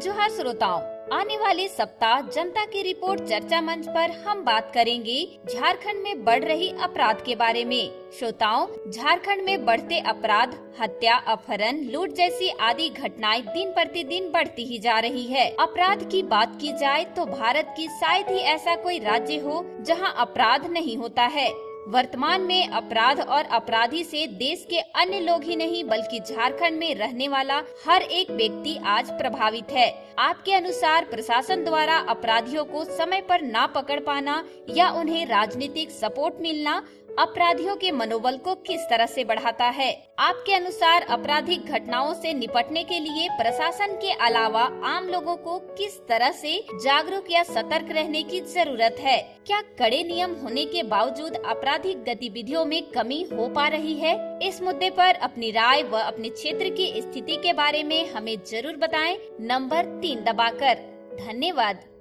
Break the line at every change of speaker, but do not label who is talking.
जोहार श्रोताओं, आने वाले सप्ताह जनता की रिपोर्ट चर्चा मंच पर हम बात करेंगे झारखंड में बढ़ रही अपराध के बारे में। श्रोताओं, झारखंड में बढ़ते अपराध, हत्या, अपहरण, लूट जैसी आदि घटनाएं दिन प्रतिदिन बढ़ती ही जा रही है। अपराध की बात की जाए तो भारत की शायद ही ऐसा कोई राज्य हो जहां अपराध नहीं होता है। वर्तमान में अपराध और अपराधी से देश के अन्य लोग ही नहीं बल्कि झारखंड में रहने वाला हर एक व्यक्ति आज प्रभावित है। आपके अनुसार प्रशासन द्वारा अपराधियों को समय पर ना पकड़ पाना या उन्हें राजनीतिक सपोर्ट मिलना अपराधियों के मनोबल को किस तरह से बढ़ाता है? आपके अनुसार आपराधिक घटनाओं से निपटने के लिए प्रशासन के अलावा आम लोगों को किस तरह से जागरूक या सतर्क रहने की जरूरत है? क्या कड़े नियम होने के बावजूद आपराधिक गतिविधियों में कमी हो पा रही है? इस मुद्दे पर अपनी राय व अपने क्षेत्र की स्थिति के बारे में हमें जरूर बताएं नंबर 3 दबाकर। धन्यवाद।